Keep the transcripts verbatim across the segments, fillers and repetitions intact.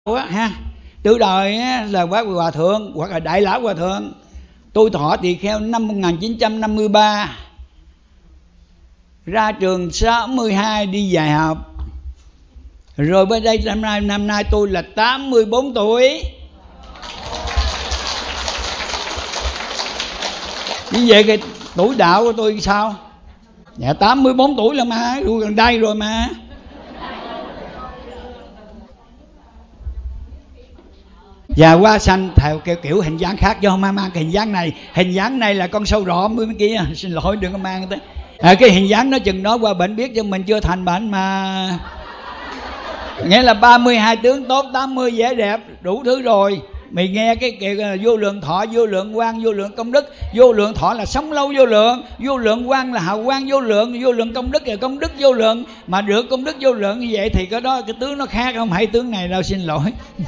á ha. Từ đời á, là bác hòa thượng hoặc là đại lão hòa thượng. Tôi thọ tỳ kheo năm một nghìn chín trăm năm mươi ba, ra trường sáu mươi hai đi dạy học. Rồi bên đây năm nay năm nay tôi là tám mươi bốn tuổi. Như vậy cái tuổi đạo của tôi sao? Dạ tám mươi bốn tuổi là mà, tôi gần đây rồi mà. Và hoa xanh theo kiểu, kiểu hình dáng khác, do không mang cái hình dáng này. Hình dáng này là con sâu rọ bên kia, xin lỗi đừng có mang tới. À, cái hình dáng nó chừng đó qua bệnh biết cho mình chưa thành bệnh mà. Nghĩa là ba mươi hai tướng tốt, tám mươi vẻ đẹp, đủ thứ rồi. Mày nghe cái kiểu vô lượng thọ, vô lượng quang, vô lượng công đức. Vô lượng thọ là sống lâu vô lượng, vô lượng quang là hào quang vô lượng, vô lượng công đức là công đức vô lượng. Mà được công đức vô lượng như vậy thì cái đó cái tướng nó khác, không phải tướng này đâu, xin lỗi.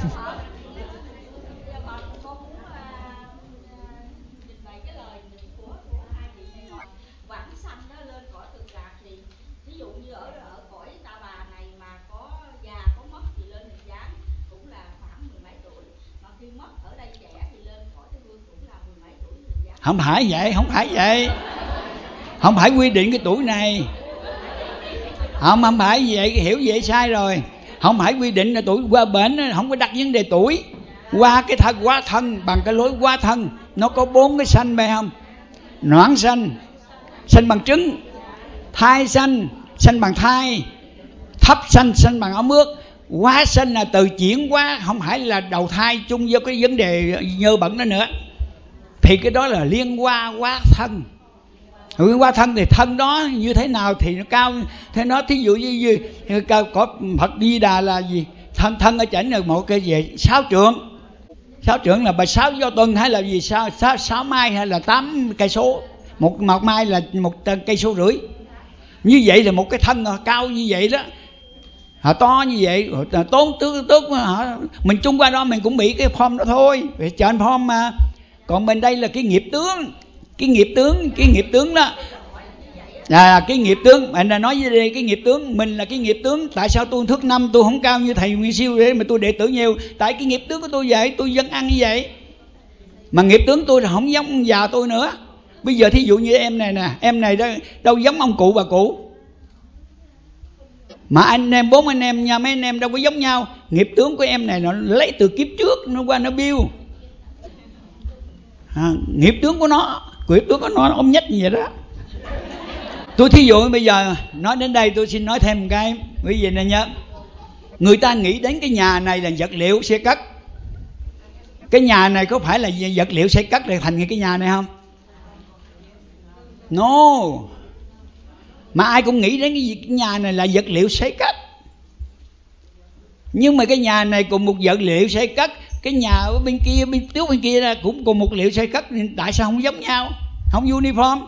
Không phải vậy, không phải vậy. Không phải quy định cái tuổi này. Không, không phải vậy, hiểu vậy sai rồi. Không phải quy định là tuổi qua bển, không có đặt vấn đề tuổi. Qua cái thân, qua thân, bằng cái lối qua thân. Nó có bốn cái sanh phải không? Noãn sanh, sanh bằng trứng. Thai sanh, sanh bằng thai. Thấp sanh, sanh bằng ống ướt. Quá sanh là từ chuyển hóa, không phải là đầu thai chung vô cái vấn đề nhơ bẩn đó nữa. Thì cái đó là liên qua quá thân. Liên qua thân thì thân đó như thế nào thì nó cao. Thế nó thí dụ như, như có Phật Di Đà là gì? Thân thân ở chảnh là một cái gì? Sáu trượng. Sáu trượng là bài sáu do tuần hay là gì? Sáu, sáu, sáu mai hay là tám cây số. Một, một mai là một cây số rưỡi. Như vậy là một cái thân cao như vậy đó. Họ to như vậy, tốn tước tước mình chung qua đó mình cũng bị cái form đó thôi. Vì trên form mà. Còn bên đây là cái nghiệp tướng. Cái nghiệp tướng, cái nghiệp tướng đó à, cái nghiệp tướng, mình là nói với đây cái nghiệp tướng. Mình là cái nghiệp tướng. Tại sao tôi thước năm, tôi không cao như thầy Nguyên Siêu để mà tôi đệ tử nhiều? Tại cái nghiệp tướng của tôi vậy, tôi vẫn ăn như vậy. Mà nghiệp tướng tôi là không giống già tôi nữa. Bây giờ thí dụ như em này nè, em này đó, đâu giống ông cụ bà cụ. Mà anh em, bốn anh em nha, mấy anh em đâu có giống nhau. Nghiệp tướng của em này nó lấy từ kiếp trước, nó qua nó biêu. À, nghiệp tướng của nó, nghiệp tướng của nó nó ôm nhách như vậy đó. Tôi thí dụ bây giờ nói đến đây tôi xin nói thêm một cái. Quý vị này nhớ, người ta nghĩ đến cái nhà này là vật liệu sẽ cất. Cái nhà này có phải là vật liệu sẽ cất để thành cái nhà này không? No. Mà ai cũng nghĩ đến cái nhà này là vật liệu xây cất. Nhưng mà cái nhà này cùng một vật liệu xây cất. Cái nhà ở bên kia, bên trước bên kia ra cũng cùng một liệu xây cất. Tại sao không giống nhau? Không uniform.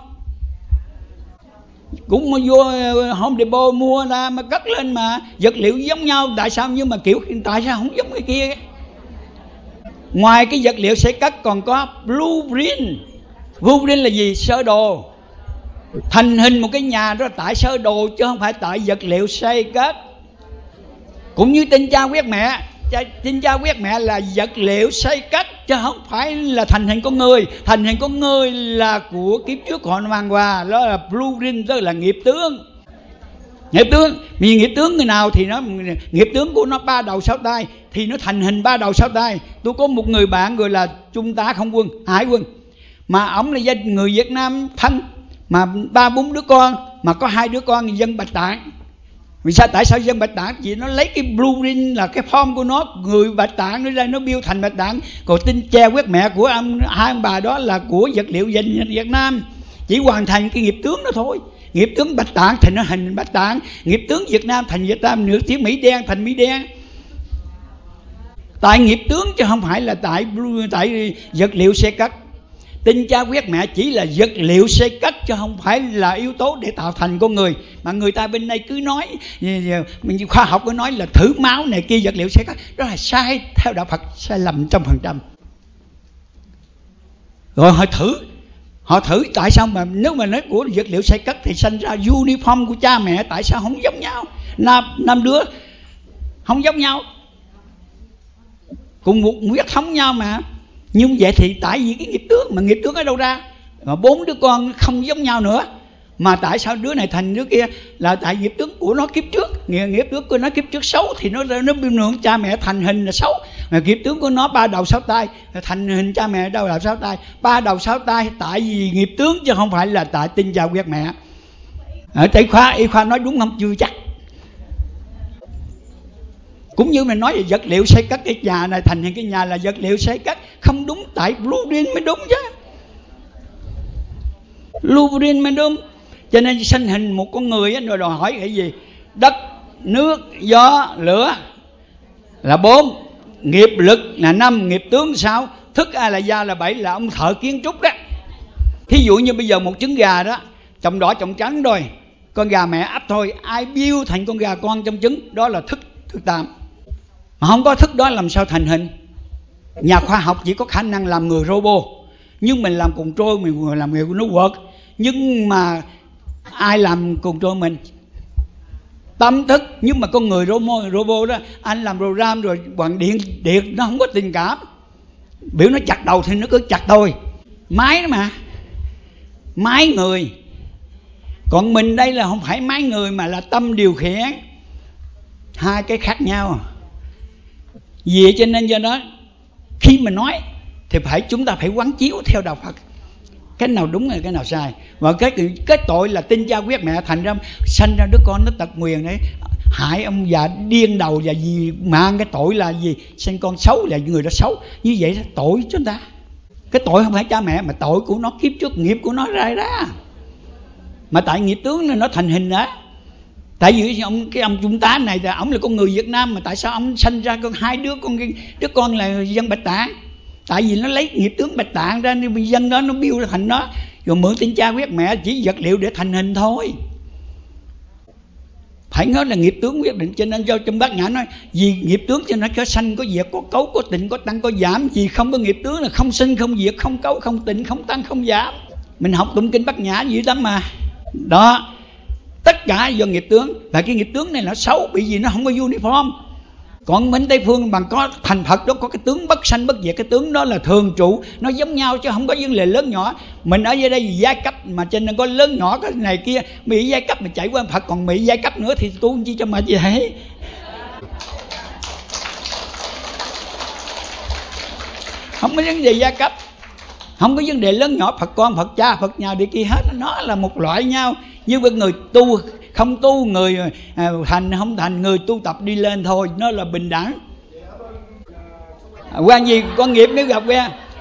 Cũng mà vô Home Depot mua ra mà cất lên mà vật liệu giống nhau. Tại sao? Nhưng mà kiểu tại sao không giống cái kia? Ngoài cái vật liệu xây cất còn có blueprint. Blueprint là gì? Sơ đồ. Thành hình một cái nhà đó tại sơ đồ chứ không phải tại vật liệu xây cất. Cũng như tin cha quyết mẹ. Tin cha quyết mẹ là vật liệu xây cất chứ không phải là thành hình con người. Thành hình con người là của kiếp trước họ mang qua. Đó là blueprint, tức là nghiệp tướng. Nghiệp tướng, vì nghiệp tướng người nào thì nó nghiệp tướng của nó ba đầu sáu tay thì nó thành hình ba đầu sáu tay. Tôi có một người bạn gọi là Trung tá không quân, hải quân. Mà ổng là dân người Việt Nam thân, mà ba bốn đứa con, mà có hai đứa con dân Bạch Tạng. Vì sao? Tại sao dân Bạch Tạng? Vì nó lấy cái blueprint là cái form của nó, người Bạch Tạng nó ra nó biêu thành Bạch Tạng. Còn tin cha quyết mẹ của ông, hai ông bà đó là của vật liệu dân Việt Nam. Chỉ hoàn thành cái nghiệp tướng đó thôi. Nghiệp tướng Bạch Tạng thì nó hình Bạch Tạng, nghiệp tướng Việt Nam thành Việt Nam, nửa tiếng Mỹ đen thành Mỹ đen. Tại nghiệp tướng chứ không phải là tại blue, tại vật liệu xe cất. Tin cha quyết mẹ chỉ là vật liệu xây cất chứ không phải là yếu tố để tạo thành con người. Mà người ta bên đây cứ nói, mình khoa học cứ nói là thử máu này kia vật liệu xây cất. Đó là sai, theo đạo Phật sai lầm trăm phần trăm. Rồi họ thử, họ thử tại sao mà nếu mà nói của vật liệu xây cất thì sinh ra uniform của cha mẹ, tại sao không giống nhau? Nam, nam đứa không giống nhau. cùng một huyết thống nhau mà. Nhưng vậy thì tại vì cái nghiệp tướng, mà nghiệp tướng ở đâu ra? Mà bốn đứa con không giống nhau nữa, mà tại sao đứa này thành đứa kia? Là tại nghiệp tướng của nó kiếp trước. Nghiệp tướng của nó kiếp trước xấu thì nó nó biên lượng cha mẹ thành hình là xấu. Mà nghiệp tướng của nó ba đầu sáu tay thành hình cha mẹ đâu đầu sáu tay. Ba đầu sáu tay tại vì nghiệp tướng chứ không phải là tại tinh cha huyết mẹ. Ở Tây khoa y khoa nói đúng không? Chưa chắc. Cũng như mình nói về vật liệu xây cất cái nhà này thành cái nhà là vật liệu xây cất, không đúng, tại blueprint mới đúng chứ. Blueprint mới đúng. Cho nên sanh hình một con người á, rồi đòi hỏi cái gì? Đất, nước, gió, lửa là bốn, nghiệp lực là năm, nghiệp tướng sáu, thức A là gia là bảy, là ông thợ kiến trúc đó. Thí dụ như bây giờ một trứng gà đó, trồng đỏ trồng trắng rồi, con gà mẹ ấp thôi, ai biêu thành con gà con trong trứng, đó là thức thức tam. Mà không có thức đó làm sao thành hình? Nhà khoa học chỉ có khả năng làm người robot, nhưng mình làm cùng trôi, mình làm người của nó quật. Nhưng mà ai làm cùng trôi mình? Tâm thức. Nhưng mà con người robot, robot đó, anh làm program rồi bằng điện điện nó không có tình cảm. Biểu nó chặt đầu thì nó cứ chặt thôi. Máy đó mà, máy người. Còn mình đây là không phải máy người mà là tâm điều khiển. Hai cái khác nhau. Vì cho nên do đó khi mà nói thì phải chúng ta phải quán chiếu theo đạo Phật, cái nào đúng là cái nào sai. Và cái cái tội là tinh cha huyết mẹ, thành ra sanh ra đứa con nó tật nguyền đấy, hại ông già điên đầu, và gì mang cái tội là gì? Sinh con xấu là người đó xấu. Như vậy là tội chúng ta. Cái tội không phải cha mẹ, mà tội của nó kiếp trước, nghiệp của nó ra ra. Mà tại nghiệp tướng nên nó thành hình đó. Tại vì ông cái ông Trung tá này là ông là con người Việt Nam, mà tại sao ông sanh ra con hai đứa con đứa con là dân Bạch Tạng? Tại vì nó lấy nghiệp tướng Bạch Tạng ra nên dân đó nó biêu ra thành nó, rồi mượn tinh cha huyết mẹ chỉ vật liệu để thành hình thôi. Phải nói là nghiệp tướng quyết định. Cho nên do trong Bát Nhã nói vì nghiệp tướng cho nó có sanh có diệt, có cấu có tịnh, có tăng có giảm. Vì không có nghiệp tướng là không sinh không diệt, không cấu không tịnh, không tăng không giảm. Mình học tụng kinh Bát Nhã dữ lắm mà. Đó, tất cả do nghiệp tướng. Và cái nghiệp tướng này nó xấu bởi vì nó không có uniform. Còn bên Tây Phương bằng có thành Phật đó, có cái tướng bất sanh bất diệt, cái tướng đó là thường trụ, nó giống nhau chứ không có vấn đề lớn nhỏ. Mình ở dưới đây vì giai cấp mà cho nên có lớn nhỏ cái này kia, Mỹ giai cấp mà chạy qua Phật, còn Mỹ giai cấp nữa thì tu chi cho mà vậy. Không có vấn đề giai cấp, không có vấn đề lớn nhỏ, Phật con, Phật cha, Phật nhà đi kia hết, nó là một loại nhau. Nhưng với người tu không tu, người à, thành không thành, người tu tập đi lên thôi, nó là bình đẳng. À, quan gì con nghiệp nếu gặp ra